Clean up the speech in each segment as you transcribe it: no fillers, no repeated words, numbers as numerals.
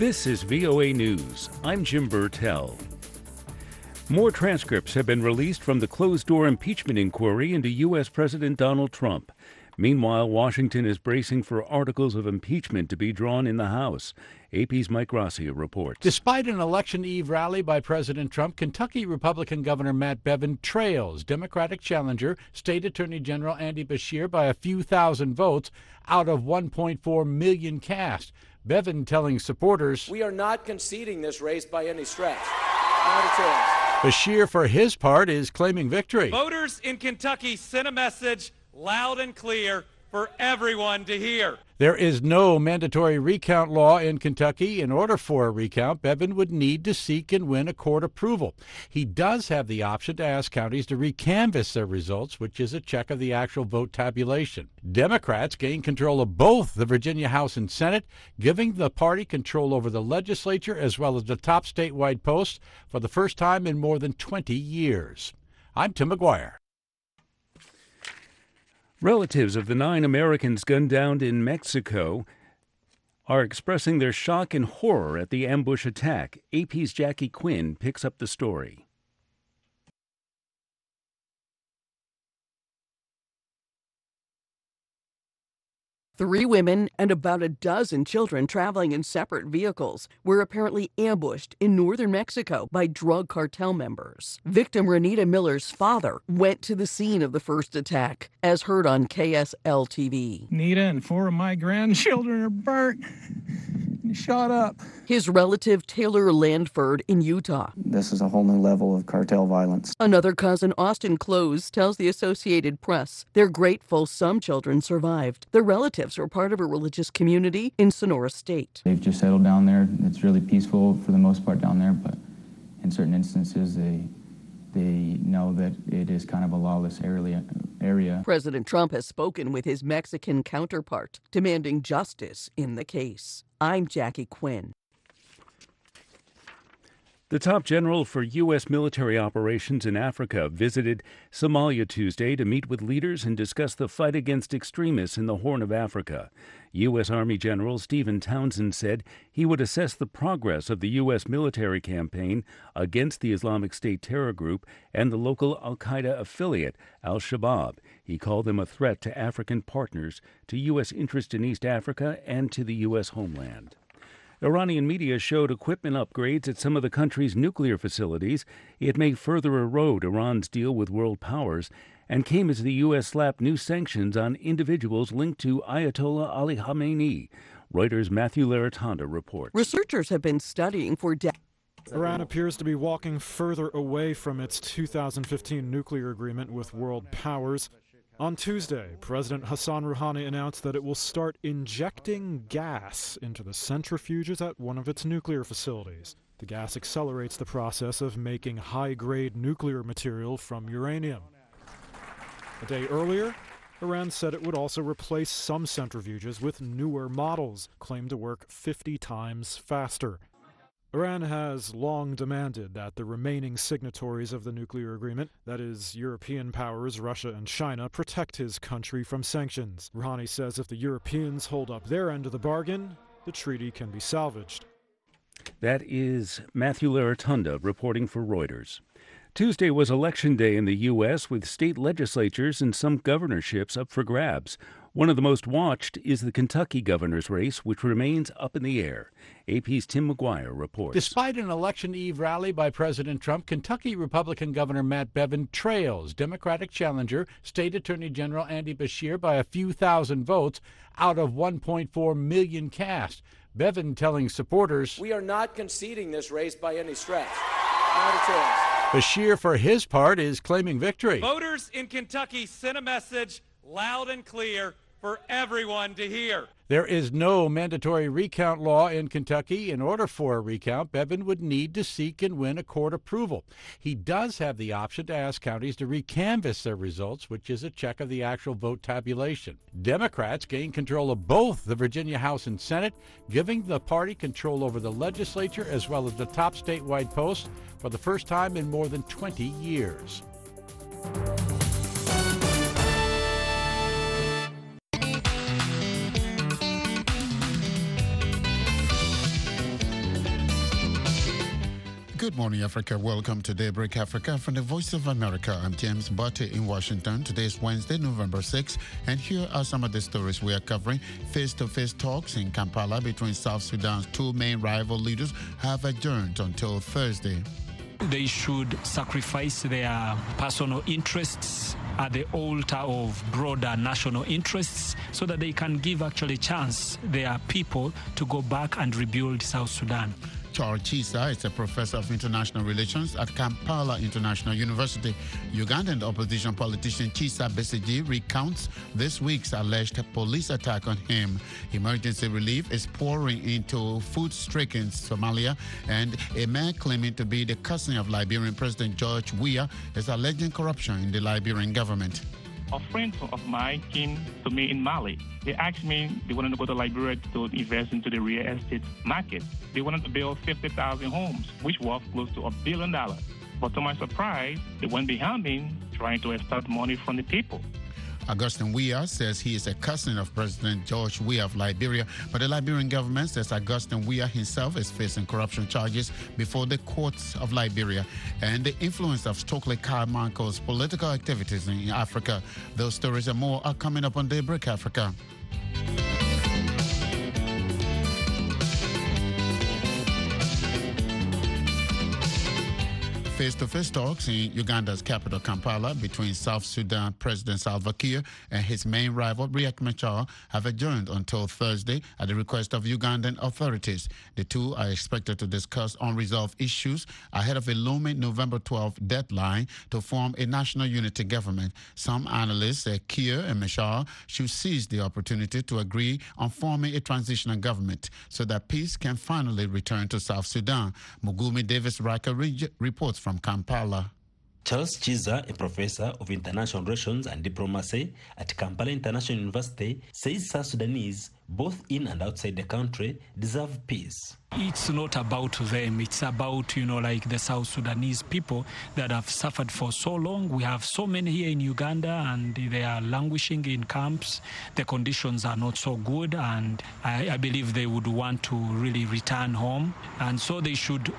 This is VOA News. I'm Jim Burtell. More transcripts have been released from the closed-door impeachment inquiry into U.S. President Donald Trump. Meanwhile, Washington is bracing for articles of impeachment to be drawn in the House. AP's Mike Gracia reports. Despite an election eve rally by President Trump, Kentucky Republican Governor Matt Bevin trails Democratic challenger State Attorney General Andy Beshear by a few thousand votes out of 1.4 million cast. Bevin telling supporters, "We are not conceding this race by any stretch. Not a chance." Beshear, for his part, is claiming victory. Voters in Kentucky sent a message loud and clear for everyone to hear. There is no mandatory recount law in Kentucky. In order for a recount, Bevin would need to seek and win a court approval. He does have the option to ask counties to recanvass their results, which is a check of the actual vote tabulation. Democrats gain control of both the Virginia House and Senate, giving the party control over the legislature as well as the top statewide posts for the first time in more than 20 years. I'm Tim McGuire. Relatives of the 9 Americans gunned down in Mexico are expressing their shock and horror at the ambush attack. AP's Jackie Quinn picks up the story. Three women and about a dozen children traveling in separate vehicles were apparently ambushed in northern Mexico by drug cartel members. Victim Renita Miller's father went to the scene of the first attack, as heard on KSL TV. Nita and 4 of my grandchildren are burnt and shot up. His relative Taylor Landford in Utah. This is a whole new level of cartel violence. Another cousin, Austin Close, tells the Associated Press they're grateful some children survived. Their relatives were part of a religious community in Sonora State. They've just settled down there. It's really peaceful for the most part down there, but in certain instances they know that it is kind of a lawless area. President Trump has spoken with his Mexican counterpart, demanding justice in the case. I'm Jackie Quinn. The top general for U.S. military operations in Africa visited Somalia Tuesday to meet with leaders and discuss the fight against extremists in the Horn of Africa. U.S. Army General Stephen Townsend said he would assess the progress of the U.S. military campaign against the Islamic State terror group and the local al-Qaeda affiliate, al-Shabaab. He called them a threat to African partners, to U.S. interest in East Africa, and to the U.S. homeland. Iranian media showed equipment upgrades at some of the country's nuclear facilities. It may further erode Iran's deal with world powers and came as the U.S. slapped new sanctions on individuals linked to Ayatollah Ali Khamenei. Reuters' Matthew Laratanda reports. Researchers have been studying for Iran appears to be walking further away from its 2015 nuclear agreement with world powers. On Tuesday, President Hassan Rouhani announced that it will start injecting gas into the centrifuges at one of its nuclear facilities. The gas accelerates the process of making high-grade nuclear material from uranium. A day earlier, Iran said it would also replace some centrifuges with newer models, claimed to work 50 times faster. Iran has long demanded that the remaining signatories of the nuclear agreement, that is, European powers Russia and China, protect his country from sanctions. Rouhani says if the Europeans hold up their end of the bargain, the treaty can be salvaged. That is Matthew Laratanda reporting for Reuters. Tuesday was Election Day in the U.S., with state legislatures and some governorships up for grabs. One of the most watched is the Kentucky governor's race, which remains up in the air. AP's Tim McGuire reports. Despite an election eve rally by President Trump, Kentucky Republican Governor Matt Bevin trails Democratic challenger State Attorney General Andy Beshear by a few thousand votes out of 1.4 million cast. Bevin telling supporters, "We are not conceding this race by any stretch. Not a chance." Beshear, for his part, is claiming victory. Voters in Kentucky sent a message loud and clear for everyone to hear. There is no mandatory recount law in Kentucky. In order for a recount, Bevin would need to seek and win a court approval. He does have the option to ask counties to recanvass their results, which is a check of the actual vote tabulation. Democrats gain control of both the Virginia House and Senate, giving the party control over the legislature as well as the top statewide posts for the first time in more than 20 years. Good morning, Africa. Welcome to Daybreak Africa from the Voice of America. I'm James Butte in Washington. Today is Wednesday, November 6th, and here are some of the stories we are covering. Face-to-face talks in Kampala between South Sudan's two main rival leaders have adjourned until Thursday. They should sacrifice their personal interests at the altar of broader national interests so that they can give actually chance their people to go back and rebuild South Sudan. Charles Chisa is a professor of international relations at Kampala International University. Ugandan opposition politician Chisa Besigye recounts this week's alleged police attack on him. Emergency relief is pouring into food-stricken Somalia, and a man claiming to be the cousin of Liberian President George Weah is alleging corruption in the Liberian government. A friend of mine came to me in Mali. They asked me they wanted to go to Liberia to invest into the real estate market. They wanted to build 50,000 homes, which was close to $1 billion. But to my surprise, they went behind me trying to extract money from the people. Augustin Weah says he is a cousin of President George Weah of Liberia, but the Liberian government says Augustin Weah himself is facing corruption charges before the courts of Liberia. And the influence of Stokely Carmichael's political activities in Africa. Those stories and more are coming up on Daybreak Africa. Face-to-face talks in Uganda's capital, Kampala, between South Sudan President Salva Kiir and his main rival, Riek Machar, have adjourned until Thursday at the request of Ugandan authorities. The two are expected to discuss unresolved issues ahead of a looming November 12th deadline to form a national unity government. Some analysts say Kiir and Machar should seize the opportunity to agree on forming a transitional government so that peace can finally return to South Sudan. Mugumi Davis-Raka reports from Kampala. Charles Chisa, a professor of international relations and diplomacy at Kampala International University, says South Sudanese, both in and outside the country, deserve peace. It's not about them. It's about, like the South Sudanese people that have suffered for so long. We have so many here in Uganda, and they are languishing in camps. The conditions are not so good, and I believe they would want to really return home. And so they should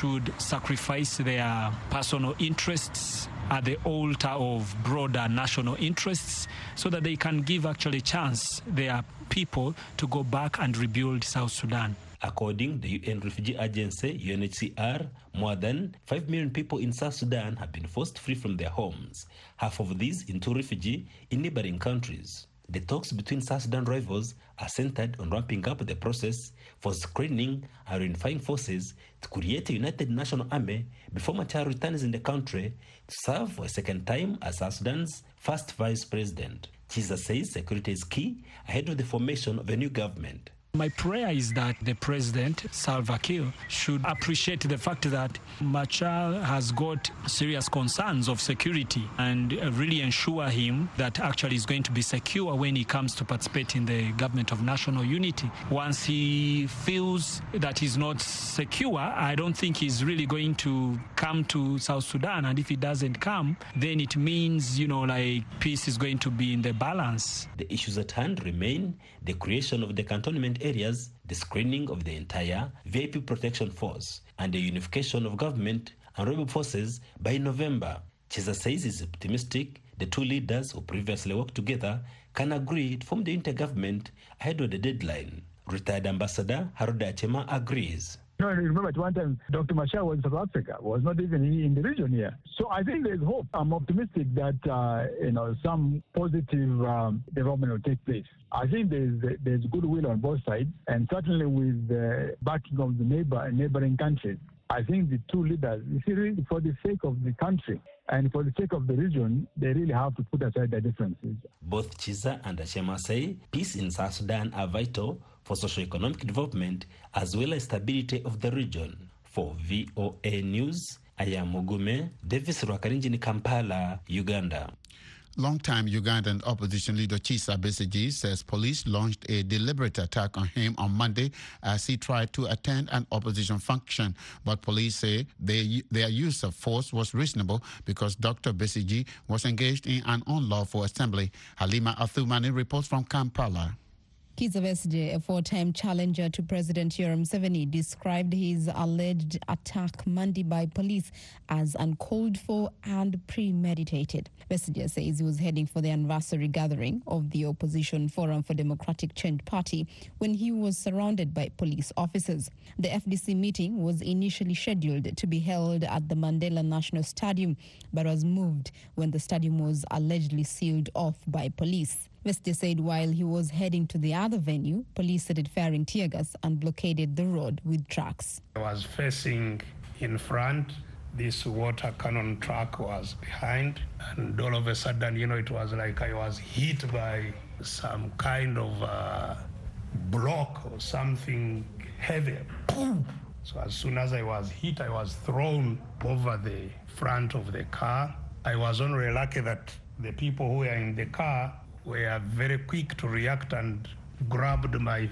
sacrifice their personal interests at the altar of broader national interests so that they can give actually chance their people to go back and rebuild South Sudan. According to the UN Refugee Agency, UNHCR, more than 5 million people in South Sudan have been forced free from their homes, half of these into refugee in neighboring countries. The talks between South Sudan rivals are centered on ramping up the process for screening and unifying forces to create a united national army before Machar returns in the country to serve for a second time as South Sudan's first vice president. Chisa says security is key ahead of the formation of a new government. My prayer is that the president, Salva Kiir, should appreciate the fact that Machar has got serious concerns of security and really ensure him that actually is going to be secure when he comes to participate in the government of national unity. Once he feels that he's not secure, I don't think he's really going to come to South Sudan. And if he doesn't come, then it means, peace is going to be in the balance. The issues at hand remain the creation of the cantonment areas, the screening of the entire VIP protection force, and the unification of government and rebel forces by November. Chisa says he's optimistic the two leaders who previously worked together can agree to form the intergovernment ahead of the deadline. Retired Ambassador Harold Achema agrees. Remember at one time, Dr. Machar was in South Africa, was not even in the region here. So I think there's hope. I'm optimistic that, some positive development will take place. I think there's goodwill on both sides, and certainly with the backing of the neighboring countries. I think the two leaders, really for the sake of the country and for the sake of the region, they really have to put aside their differences. Both Chisa and Achema say peace in South Sudan are vital for socio-economic development as well as stability of the region. For VOA News, I am Mugume Davis Rwakarinji in Kampala, Uganda. Longtime Ugandan opposition leader Chisa Besigye says police launched a deliberate attack on him on Monday as he tried to attend an opposition function. But police say their use of force was reasonable because Dr. Besigye was engaged in an unlawful assembly. Halima Athumani reports from Kampala. Kizza Besigye, a four-time challenger to President Yoweri Museveni, described his alleged attack Monday by police as uncalled for and premeditated. Besigye says he was heading for the anniversary gathering of the opposition Forum for Democratic Change party when he was surrounded by police officers. The FDC meeting was initially scheduled to be held at the Mandela National Stadium, but was moved when the stadium was allegedly sealed off by police. Besigye said while he was heading to the other venue, police started firing tear gas and blockaded the road with trucks. I was facing in front, this water cannon truck was behind, and all of a sudden, it was like I was hit by some kind of block or something heavy. Boom! So as soon as I was hit, I was thrown over the front of the car. I was only lucky that the people who were in the car were very quick to react and grabbed my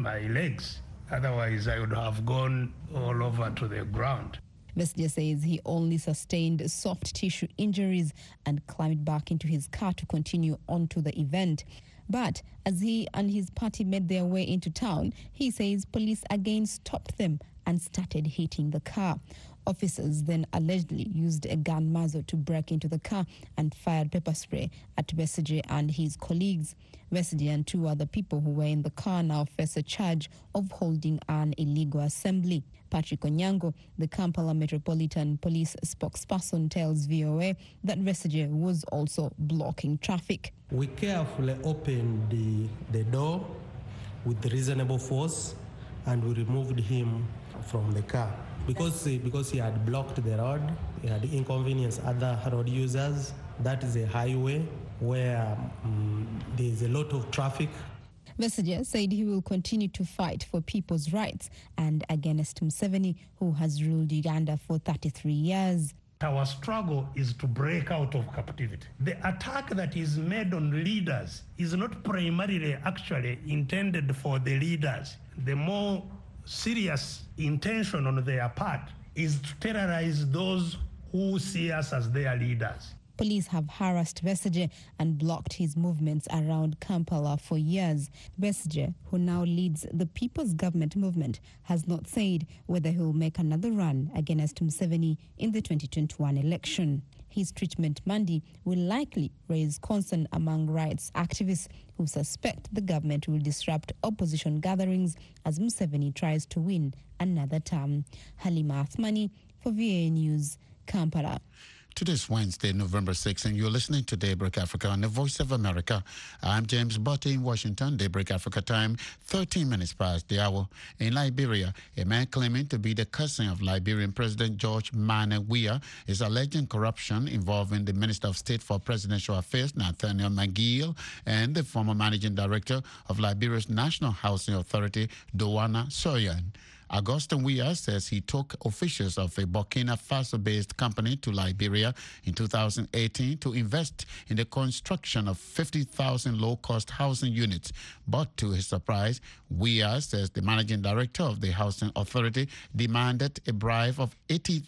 legs. Otherwise, I would have gone all over to the ground. Besigye says he only sustained soft tissue injuries and climbed back into his car to continue on to the event. But as he and his party made their way into town, he says police again stopped them and started hitting the car. Officers then allegedly used a gun muzzle to break into the car and fired pepper spray at Besigye and his colleagues. Besigye and two other people who were in the car now face a charge of holding an illegal assembly. Patrick Onyango, the Kampala Metropolitan Police spokesperson, tells VOA that Besigye was also blocking traffic. We carefully opened the door with reasonable force and we removed him from the car. Because he had blocked the road, he had inconvenienced other road users. That is a highway where there is a lot of traffic. Besigye said he will continue to fight for people's rights and against Museveni, who has ruled Uganda for 33 years. Our struggle is to break out of captivity. The attack that is made on leaders is not primarily actually intended for the leaders. The more serious intention on their part is to terrorize those who see us as their leaders. Police have harassed Besigye and blocked his movements around Kampala for years. Besigye, who now leads the People's Government Movement, has not said whether he will make another run against Museveni in the 2021 election. His treatment Monday will likely raise concern among rights activists who suspect the government will disrupt opposition gatherings as Museveni tries to win another term. Halima Athmani for VOA News, Kampala. Today's Wednesday, November 6th, and you're listening to Daybreak Africa on the Voice of America. I'm James Botte in Washington. Daybreak Africa time, 13 minutes past the hour. In Liberia, a man claiming to be the cousin of Liberian President George Manneh Weah is alleging corruption involving the Minister of State for Presidential Affairs, Nathaniel McGill, and the former managing director of Liberia's National Housing Authority, Dowana Soyan. Augustin Weah says he took officials of a Burkina Faso-based company to Liberia in 2018 to invest in the construction of 50,000 low-cost housing units. But to his surprise, Weah says the managing director of the Housing Authority demanded a bribe of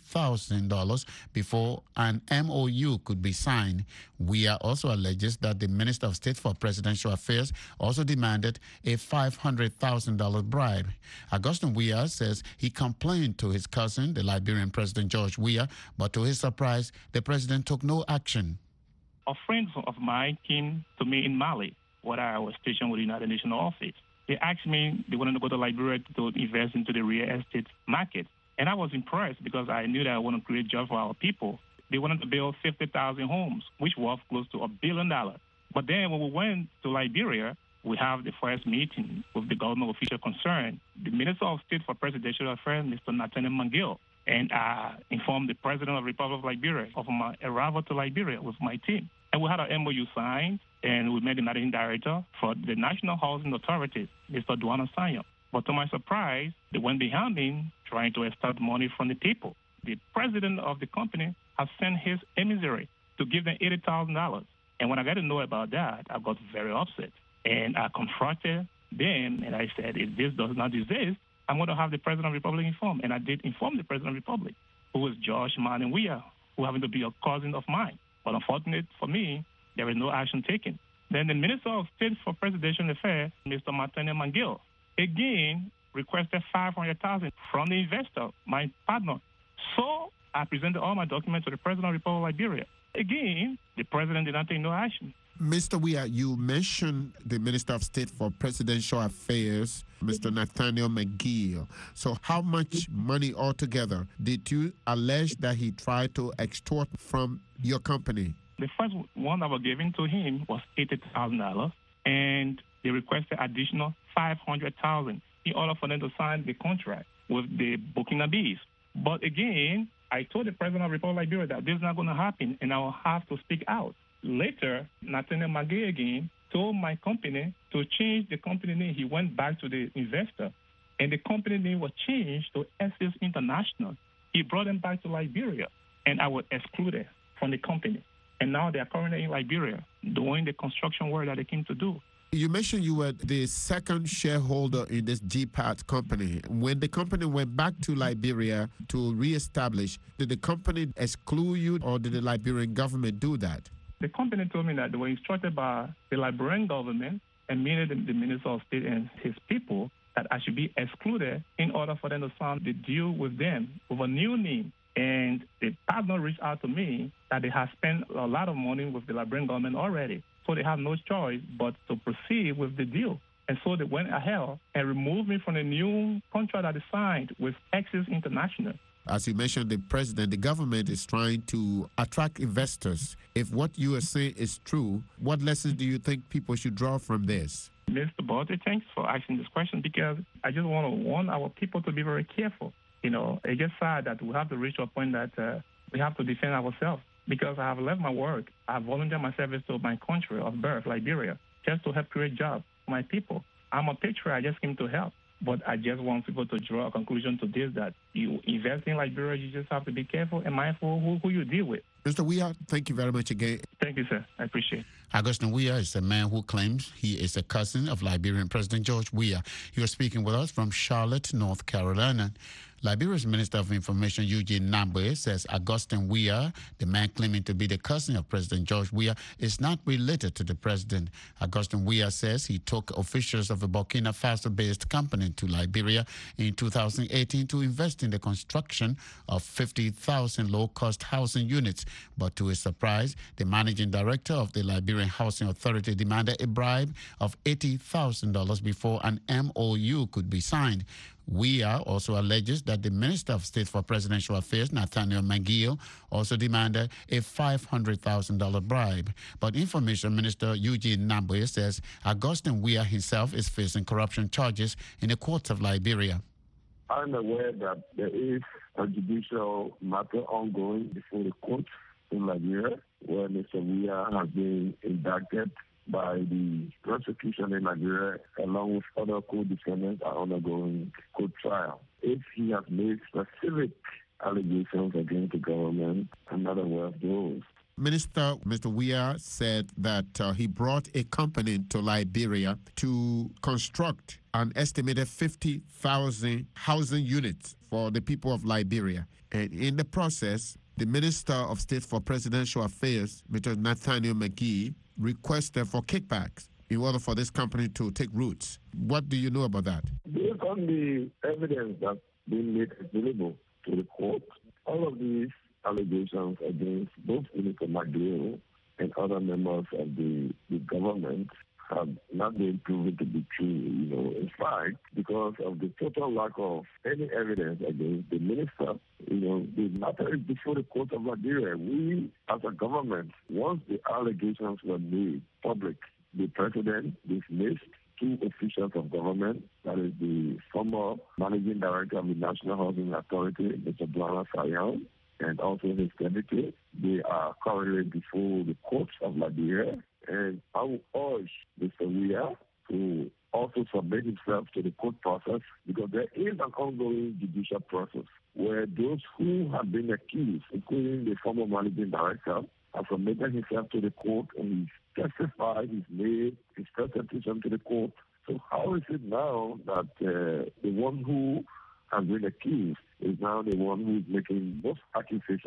$80,000 before an MOU could be signed. Weah also alleges that the Minister of State for Presidential Affairs also demanded a $500,000 bribe. Augustin Weah says he complained to his cousin, the Liberian President George Weah, but to his surprise, the president took no action. A friend of mine came to me in Mali, where I was stationed with the United Nations office. They asked me, they wanted to go to Liberia to invest into the real estate market. And I was impressed because I knew that I wanted to create jobs for our people. They wanted to build 50,000 homes, which worth close to $1 billion. But then when we went to Liberia, we have the first meeting with the government official concerned, the Minister of State for Presidential Affairs, Mr. Nathaniel McGill, and I informed the President of the Republic of Liberia of my arrival to Liberia with my team. And we had an MOU signed, and we met the managing director for the National Housing Authority, Mr. Dowana Soyan. But to my surprise, they went behind me trying to extract money from the people. The president of the company has sent his emissary to give them $80,000. And when I got to know about that, I got very upset. And I confronted them, and I said, if this does not exist, I'm going to have the President of the Republic informed. And I did inform the President of the Republic, who was George Manneh Weah, who happened to be a cousin of mine. But unfortunately for me, there was no action taken. Then the Minister of State for Presidential Affairs, Mr. Nathaniel McGill, again requested $500,000 from the investor, my partner. So I presented all my documents to the President of the Republic of Liberia. Again, the President did not take no action. Mr. Weah, you mentioned the Minister of State for Presidential Affairs, Mr. Nathaniel McGill. So how much money altogether did you allege that he tried to extort from your company? The first one that was given to him was $80,000, and they requested additional $500,000 in order for them to sign the contract with the Burkinabes. But again, I told the President of the Republic of Liberia that this is not going to happen, and I will have to speak out. Later, Nathaniel McGill again told my company to change the company name. He went back to the investor, and the company name was changed to Access International. He brought them back to Liberia, and I was excluded from the company. And now they are currently in Liberia doing the construction work that they came to do. You mentioned you were the second shareholder in this GPAT company. When the company went back to Liberia to reestablish, did the company exclude you, or did the Liberian government do that? The company told me that they were instructed by the Liberian government and meaning the Minister of State and his people that I should be excluded in order for them to sign the deal with them with a new name. And the partner reached out to me that they have spent a lot of money with the Liberian government already. So they have no choice but to proceed with the deal. And so they went ahead and removed me from the new contract that they signed with Access International. As you mentioned, the president, the government is trying to attract investors. If what you are saying is true, what lessons do you think people should draw from this? Mr. Bolte, thanks for asking this question, because I just want to warn our people to be very careful. You know, it's just sad that we have to reach a point that we have to defend ourselves, because I have left my work. I have volunteered my service to my country of birth, Liberia, just to help create jobs for my people. I'm a patriot. I just came to help. But I just want people to draw a conclusion to this, that you invest in Liberia, you just have to be careful and mindful who you deal with. Mr. Weah, thank you very much again. Thank you, sir. I appreciate it. Augustine Weah is a man who claims he is a cousin of Liberian President George Weah. He was speaking with us from Charlotte, North Carolina. Liberia's Minister of Information, Eugene Nabwe, says Augustine Weah, the man claiming to be the cousin of President George Weah, is not related to the president. Augustine Weah says he took officials of a Burkina Faso-based company to Liberia in 2018 to invest in the construction of 50,000 low-cost housing units. But to his surprise, the managing director of the Liberian Housing Authority demanded a bribe of $80,000 before an MOU could be signed. Weah also alleges that the Minister of State for Presidential Affairs, Nathaniel McGill, also demanded a $500,000 bribe. But Information Minister Eugene Nabwe says Augustine Weah himself is facing corruption charges in the courts of Liberia. I'm aware that there is a judicial matter ongoing before the courts in Liberia, where Mr. Weah has been indicted by the prosecution in Nigeria, along with other co-defendants, are undergoing court trial. If he has made specific allegations against the government, I'm not aware of those. Minister, Mr. Weah said that he brought a company to Liberia to construct an estimated 50,000 housing units for the people of Liberia. And in the process, the Minister of State for Presidential Affairs, Mr. Nathaniel McGill, requested for kickbacks in order for this company to take roots. What do you know about that? Based on the evidence that's been made available to the court, all of these allegations against both Minister McGill and other members of the government have not been proven to be true. In fact, because of the total lack of any evidence against the minister, the matter is before the court of Liberia. We, as a government, once the allegations were made public, the president dismissed two officials of government, that is the former managing director of the National Housing Authority, Mr. Blana Sayan, and also his deputy. They are currently before the courts of Liberia. And I will urge Mr. Weah to also submit himself to the court process, because there is an ongoing judicial process where those who have been accused, including the former managing director, have submitted himself to the court, and he's testified, he's made his presentation to the court. So how is it now that the one who has been accused is now the one who is making most accusations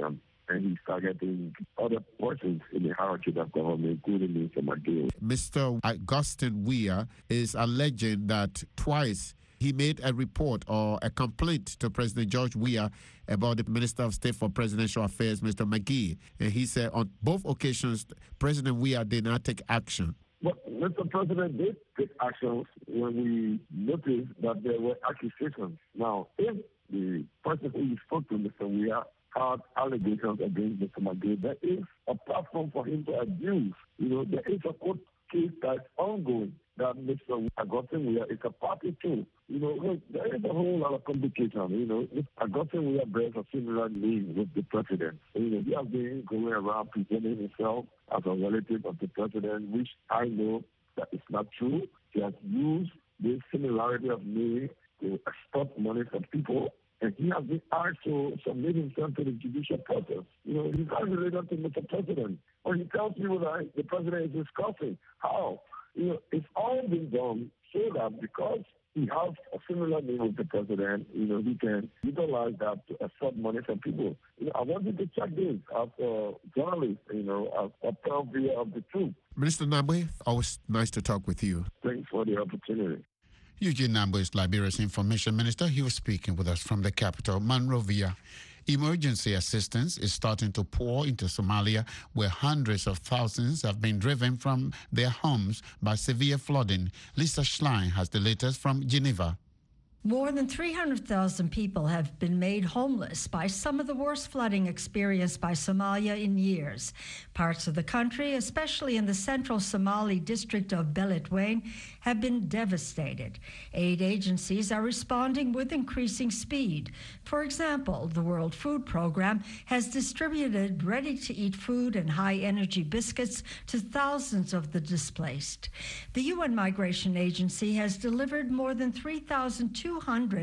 and he's targeting other persons in the hierarchy of government, including Mr. McGill. Mr. Augustine Weah is alleging that twice he made a report or a complaint to President George Weah about the Minister of State for Presidential Affairs, Mr. McGee. And he said on both occasions, President Weah did not take action. But Mr. President did take actions when we noticed that there were accusations. Now, if the person who you spoke to, Mr. Weah, had allegations against Mr. McGee, there is a platform for him to abuse. There is a court case that's ongoing that Mr. Augustine Weah is a party to. There is a whole lot of complication. Augustine Weah bears a similar name with the president. He has been going around presenting himself as a relative of the president, which I know that is not true. He has used this similarity of name to extort money from people, and he has been asked to submit himself to the judicial process. He's not related to Mr. President. Or he tells people that the president is discussing. How? It's all been done so that because he has a similar name with the president, he can utilize that to extort money from people. I wanted to check this as a journalist, as a purveyor of the truth. Minister Nambwe, always nice to talk with you. Thanks for the opportunity. Eugene Nambwe is Liberia's information minister. He was speaking with us from the capital, Monrovia. Emergency assistance is starting to pour into Somalia, where hundreds of thousands have been driven from their homes by severe flooding. Lisa Schlein has the latest from Geneva. More than 300,000 people have been made homeless by some of the worst flooding experienced by Somalia in years. Parts of the country, especially in the central Somali district of Beledweyne, have been devastated. Aid agencies are responding with increasing speed. For example, the World Food Program has distributed ready-to-eat food and high-energy biscuits to thousands of the displaced. The UN Migration Agency has delivered more than 3,200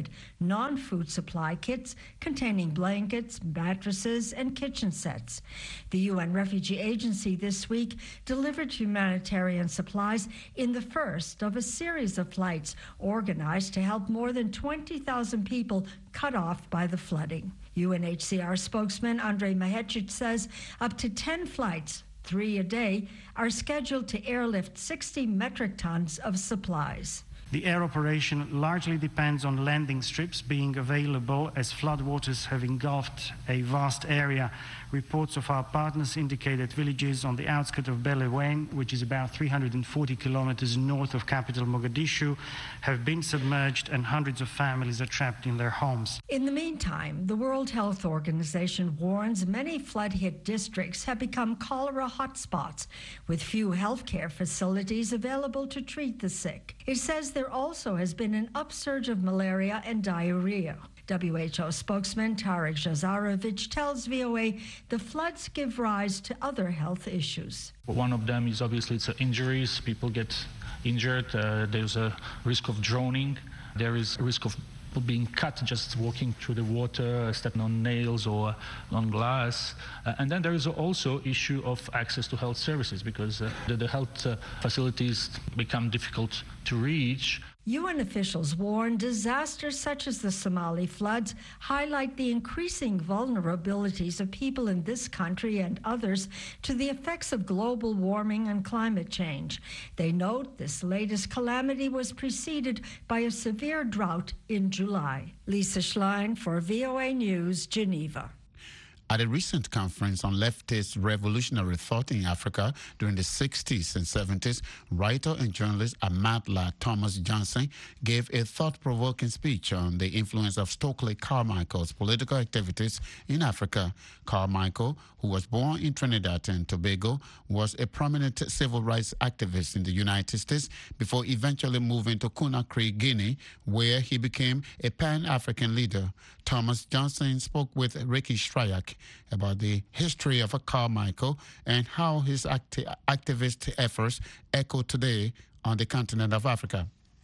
non-food supply kits containing blankets, mattresses, and kitchen sets. The UN Refugee Agency this week delivered humanitarian supplies in the first of a series of flights organized to help more than 20,000 people cut off by the flooding. UNHCR spokesman Andrei Mahecic says up to 10 flights, 3 a day, are scheduled to airlift 60 metric tons of supplies. The air operation largely depends on landing strips being available as floodwaters have engulfed a vast area. Reports of our partners indicate that villages on the outskirts of Beledweyne, which is about 340 kilometers north of capital Mogadishu, have been submerged and hundreds of families are trapped in their homes. In the meantime, the World Health Organization warns many flood-hit districts have become cholera hotspots, with few healthcare facilities available to treat the sick. It says there also has been an upsurge of malaria and diarrhea. WHO spokesman Tarek Jazarovich tells VOA the floods give rise to other health issues. One of them is obviously injuries. People get injured. There's a risk of drowning. There is a risk of being cut just walking through the water, stepping on nails or on glass. And then there is also issue of access to health services because the health facilities become difficult to reach. UN officials warn disasters such as the Somali floods highlight the increasing vulnerabilities of people in this country and others to the effects of global warming and climate change. They note this latest calamity was preceded by a severe drought in July. Lisa Schlein for VOA News, Geneva. At a recent conference on leftist revolutionary thought in Africa during the 60s and 70s, writer and journalist Amadla Thomas Johnson gave a thought-provoking speech on the influence of Stokely Carmichael's political activities in Africa. Carmichael, who was born in Trinidad and Tobago, was a prominent civil rights activist in the United States before eventually moving to Conakry, Guinea, where he became a pan-African leader. Thomas Johnson spoke with Ricky Shryak about the history of Carmichael and how his activist efforts echo today on the continent of Africa.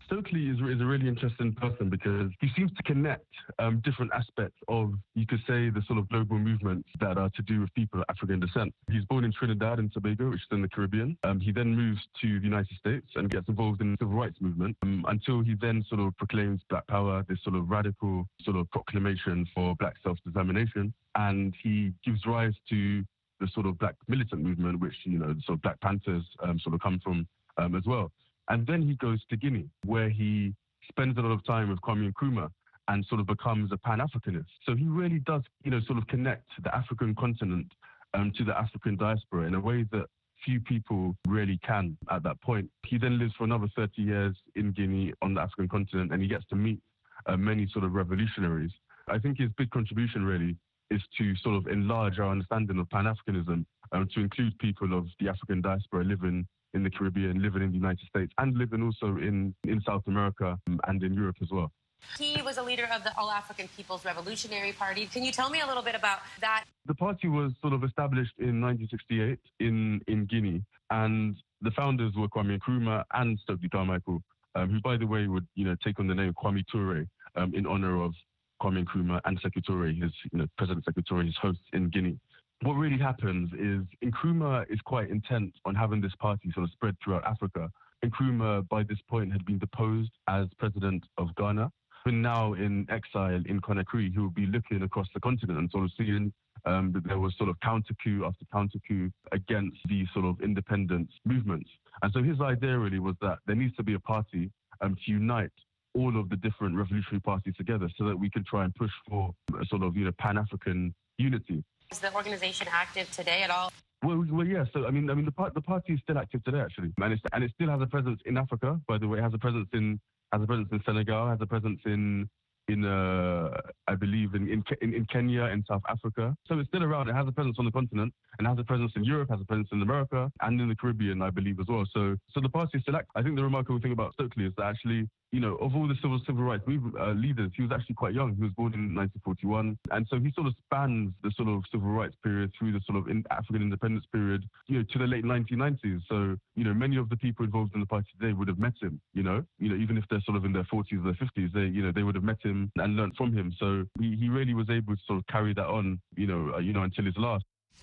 Stokely is a really interesting person because he seems to connect different aspects of, you could say, the sort of global movements that are to do with people of African descent. He's born in Trinidad and Tobago, which is in the Caribbean. He then moves to the United States and gets involved in the civil rights movement until he then sort of proclaims Black Power, this sort of radical sort of proclamation for Black self-determination. And he gives rise to the sort of Black militant movement, which, you know, the sort of Black Panthers sort of come from as well. And then he goes to Guinea, where he spends a lot of time with Kwame Nkrumah and sort of becomes a Pan-Africanist. So he really does, you know, sort of connect the African continent to the African diaspora in a way that few people really can at that point. He then lives for another 30 years in Guinea on the African continent, and he gets to meet many sort of revolutionaries. I think his big contribution really is to sort of enlarge our understanding of Pan-Africanism, to include people of the African diaspora living in the Caribbean, living in the United States, and living also in South America and in Europe as well. He was a leader of the All-African People's Revolutionary Party. Can you tell me a little bit about that? The party was sort of established in 1968 in Guinea, and the founders were Kwame Nkrumah and Stokely Carmichael, who, by the way, would, you know, take on the name Kwame Ture in honor of Kwame Nkrumah and Sekou Touré, his, you know, President Sekou Touré, his host in Guinea. What really happens is Nkrumah is quite intent on having this party sort of spread throughout Africa. Nkrumah, by this point, had been deposed as president of Ghana, and now in exile in Conakry. He will be looking across the continent and sort of seeing that there was sort of counter-coup after counter-coup against these sort of independence movements. And so his idea really was that there needs to be a party to unite all of the different revolutionary parties together so that we can try and push for a sort of, you know, Pan-African unity. Is the organization active today at all? Well, yeah. So I mean, the party is still active today, actually, and it still has a presence in Africa. By the way, it has a presence in Senegal, has a presence in I believe in Kenya and South Africa. So it's still around. It has a presence on the continent, and has a presence in Europe, has a presence in America, and in the Caribbean, I believe, as well. So the party is still active. I think the remarkable thing about Stokely is that actually, you know, of all the civil rights leaders, he was actually quite young. He was born in 1941, and so he sort of spans the sort of civil rights period through the sort of African independence period, you know, to the late 1990s. So, you know, many of the people involved in the party today would have met him. You know, even if they're sort of in their 40s or their 50s, they would have met him and learned from him. So he really was able to sort of carry that on, until his last.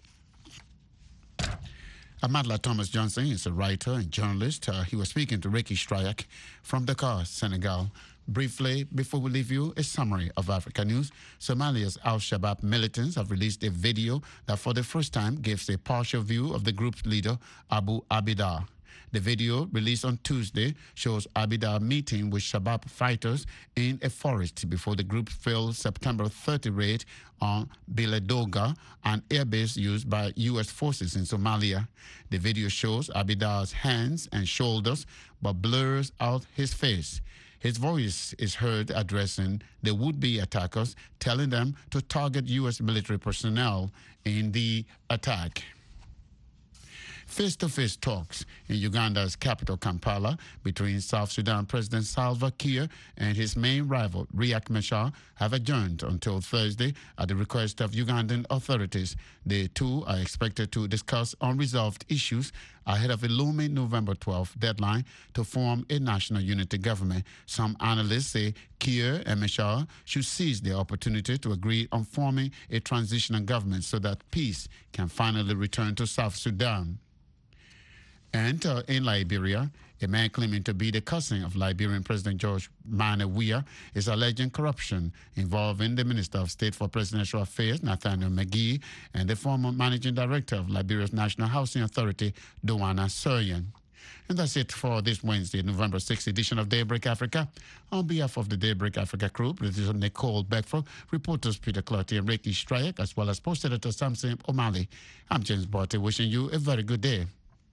Amadla Thomas Johnson is a writer and journalist. He was speaking to Ricky Strayak from Dakar, Senegal. Briefly, before we leave you, a summary of Africa news. Somalia's Al-Shabaab militants have released a video that for the first time gives a partial view of the group's leader, Abu Abida. The video, released on Tuesday, shows Abida meeting with Shabaab fighters in a forest before the group failed September 30 raid on Biledoga, an airbase used by U.S. forces in Somalia. The video shows Abida's hands and shoulders, but blurs out his face. His voice is heard addressing the would-be attackers, telling them to target U.S. military personnel in the attack. Face-to-face talks in Uganda's capital, Kampala, between South Sudan President Salva Kiir and his main rival, Riek Machar, have adjourned until Thursday at the request of Ugandan authorities. The two are expected to discuss unresolved issues ahead of a looming November 12th deadline to form a national unity government. Some analysts say Kiir and Machar should seize the opportunity to agree on forming a transitional government so that peace can finally return to South Sudan. And in Liberia, a man claiming to be the cousin of Liberian President George Manneh Weah is alleging corruption involving the Minister of State for Presidential Affairs, Nathaniel McGee, and the former Managing Director of Liberia's National Housing Authority, Doana Suryan. And that's it for this Wednesday, November 6th edition of Daybreak Africa. On behalf of the Daybreak Africa crew, producer Nicole Beckford, reporters Peter Clotty and Ricky Strayak, as well as post editor Samson O'Malley, I'm James Barty, wishing you a very good day.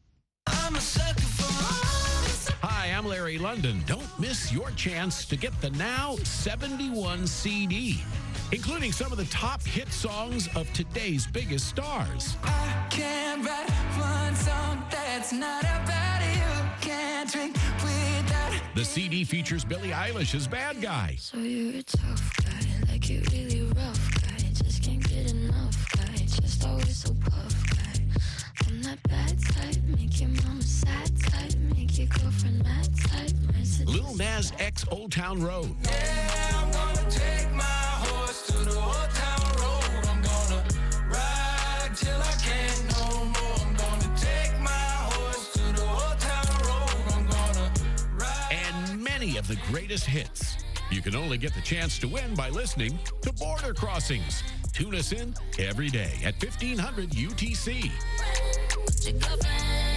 Hi, I'm Larry London. Don't miss your chance to get the Now 71 CD, including some of the top hit songs of today's biggest stars. I can't write one song that's not about you. Can't drink without. The CD features Billie Eilish as Bad Guy. So you're a tough guy, like you really rough guy. Just can't get enough guy, just always so puff guy. I'm that bad type, make your mama sad type, make Take your girlfriend mad type. Lil Nas X Old Town Road. Yeah, I'm gonna take my horse to the Old Town Road. I'm gonna ride till I can't no more. I'm gonna take my horse to the Old Town Road. I'm gonna ride. And many of the greatest hits. You can only get the chance to win by listening to Border Crossings. Tune us in every day at 1500 UTC. With your girlfriend.